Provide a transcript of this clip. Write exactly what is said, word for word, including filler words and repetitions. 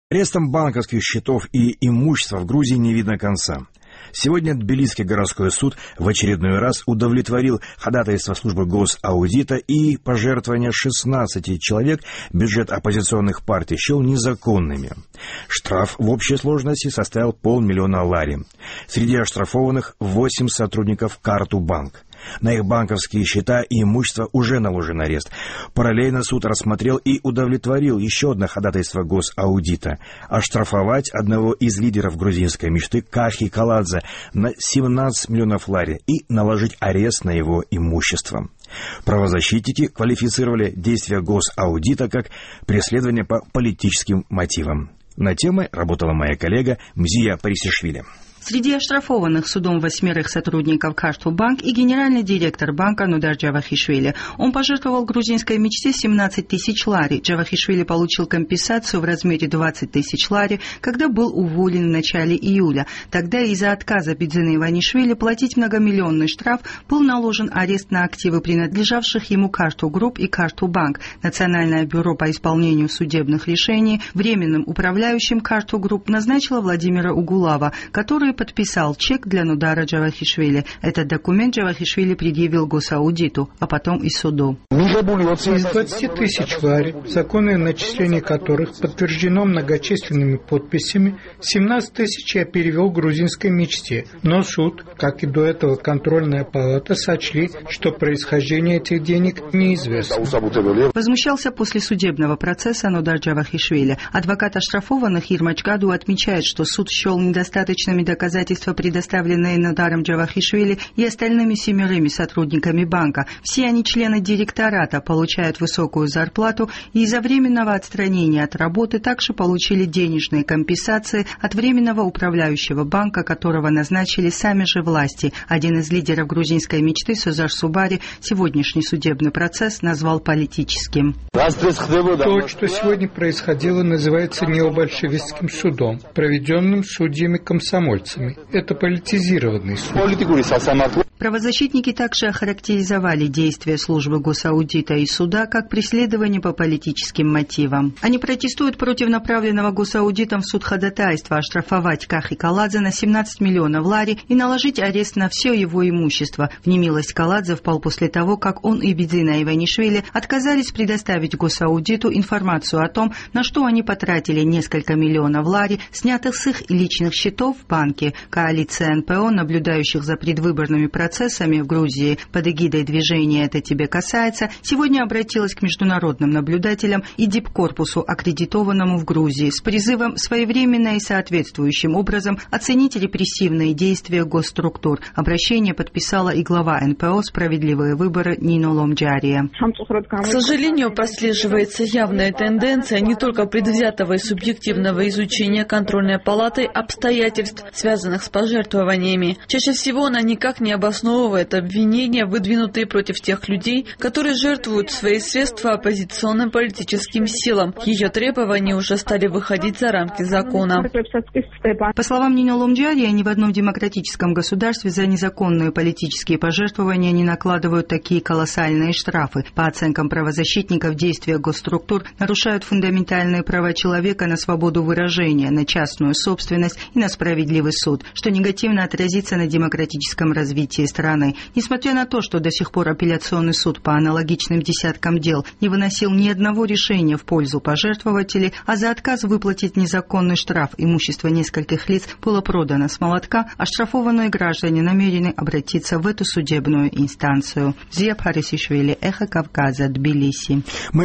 Арестом банковских счетов и имущества в Грузии не видно конца. Сегодня Тбилисский городской суд в очередной раз удовлетворил ходатайство службы госаудита и пожертвования шестнадцати человек бюджет оппозиционных партий счел незаконными. Штраф в общей сложности составил полмиллиона лари. Среди оштрафованных восемь сотрудников Карту-банк. На их банковские счета и имущество уже наложен арест. Параллельно суд рассмотрел и удовлетворил еще одно ходатайство госаудита – оштрафовать одного из лидеров грузинской мечты Кахи Каладзе на семнадцать миллионов лари и наложить арест на его имущество. Правозащитники квалифицировали действия госаудита как преследование по политическим мотивам. На темой работала моя коллега Мзия Парисишвили. Среди оштрафованных судом восьмерых сотрудников Карту-банк и генеральный директор банка Нудар Джавахишвили. Он пожертвовал грузинской мечте семнадцать тысяч лари. Джавахишвили получил компенсацию в размере двадцать тысяч лари, когда был уволен в начале июля. Тогда из-за отказа Бидзины Иванишвили платить многомиллионный штраф был наложен арест на активы, принадлежавших ему Карту-групп и Карту-банк. Национальное бюро по исполнению судебных решений временным управляющим Карту-групп назначило Владимира Угулава, который подписал чек для Нудара Джавахишвили. Этот документ Джавахишвили предъявил госаудиту, а потом и суду. Из двадцати тысяч лари, законное начисление которых подтверждено многочисленными подписями, семнадцать тысяч я перевел грузинской мечте. Но суд, как и до этого контрольная палата, сочли, что происхождение этих денег неизвестно. Возмущался после судебного процесса Нудар Джавахишвили. Адвокат оштрафованных Ирмач Гаду отмечает, что суд счел недостаточными доказательства, предоставленные Нударом Джавахишвили и остальными семерыми сотрудниками банка. Все они члены директората, получают высокую зарплату и из-за временного отстранения от работы также получили денежные компенсации от временного управляющего банка, которого назначили сами же власти. Один из лидеров грузинской мечты, Созар Субари, сегодняшний судебный процесс назвал политическим. То, что сегодня происходило, называется необольшевистским судом, проведенным судьями-комсомольцами. Это политизированный суд. Правозащитники также охарактеризовали действия службы госаудита и суда как преследование по политическим мотивам. Они протестуют против направленного госаудитом в суд ходатайства оштрафовать Кахи Каладзе на семнадцать миллионов лари и наложить арест на все его имущество. В немилость Каладзе впал после того, как он и Бидзина Иванишвили отказались предоставить госаудиту информацию о том, на что они потратили несколько миллионов лари, снятых с их личных счетов в банке. Коалиция эн пэ о, наблюдающих за предвыборными процессами, процессами в Грузии под эгидой движения «Это тебе касается», сегодня обратилась к международным наблюдателям и дипкорпусу, аккредитованному в Грузии, с призывом своевременно и соответствующим образом оценить репрессивные действия госструктур. Обращение подписала и глава эн пэ о «Справедливые выборы» Нино Ломджария. К сожалению, прослеживается явная тенденция не только предвзятого и субъективного изучения контрольной палатой обстоятельств, связанных с пожертвованиями. Чаще всего она никак не обосновывает обвинения, выдвинутые против тех людей, которые жертвуют свои средства оппозиционным политическим силам. Ее требования уже стали выходить за рамки закона. По словам Нино Ломджария, ни в одном демократическом государстве за незаконные политические пожертвования не накладывают такие колоссальные штрафы. По оценкам правозащитников, действия госструктур нарушают фундаментальные права человека на свободу выражения, на частную собственность и на справедливый суд, что негативно отразится на демократическом развитии страны. Несмотря на то, что до сих пор апелляционный суд по аналогичным десяткам дел не выносил ни одного решения в пользу пожертвователей, а за отказ выплатить незаконный штраф имущество нескольких лиц было продано с молотка, оштрафованные граждане намерены обратиться в эту судебную инстанцию. Мзия Парисишвили, Эхо Кавказа, Тбилиси.